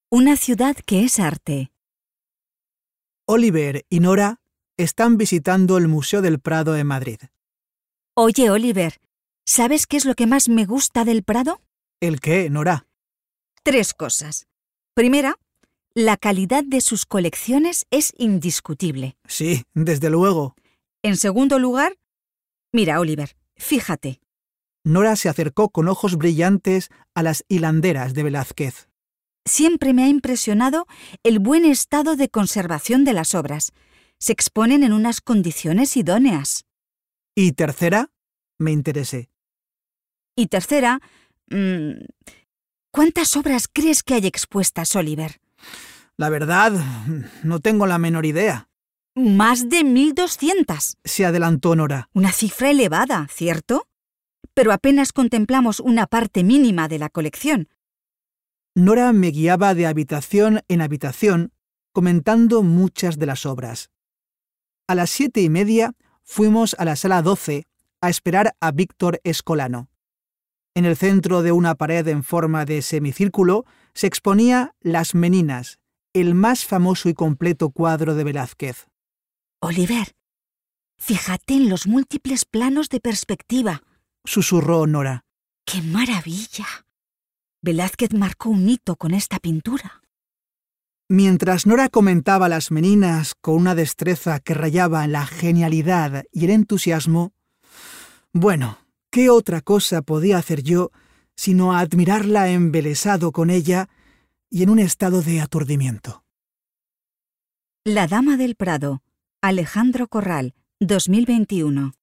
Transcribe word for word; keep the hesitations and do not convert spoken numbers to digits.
Una ciudad que es arte. Oliver y Nora están visitando el Museo del Prado en Madrid. Oye, Oliver, ¿sabes qué es lo que más me gusta del Prado? ¿El qué, Nora? Tres cosas. Primera, la calidad de sus colecciones es indiscutible. Sí, desde luego. En segundo lugar, mira, Oliver, fíjate. Nora se acercó con ojos brillantes a las hilanderas de Velázquez. Siempre me ha impresionado el buen estado de conservación de las obras. Se exponen en unas condiciones idóneas. ¿Y tercera? Me interesé. Y tercera, mmm, ¿cuántas obras crees que hay expuestas, Oliver? La verdad, no tengo la menor idea. Más de mil doscientas. Se adelantó Nora. Una cifra elevada, ¿cierto? Pero apenas contemplamos una parte mínima de la colección. Nora me guiaba de habitación en habitación, comentando muchas de las obras. A las siete y media fuimos a la sala doce a esperar a Víctor Escolano. En el centro de una pared en forma de semicírculo se exponía Las Meninas, el más famoso y completo cuadro de Velázquez. Oliver, fíjate en los múltiples planos de perspectiva, susurró Nora. ¡Qué maravilla! Velázquez marcó un hito con esta pintura. Mientras Nora comentaba Las Meninas con una destreza que rayaba en la genialidad y el entusiasmo, bueno, ¿qué otra cosa podía hacer yo sino admirarla embelesado con ella y en un estado de aturdimiento? La Dama del Prado, Alejandro Corral, dos mil veintiuno.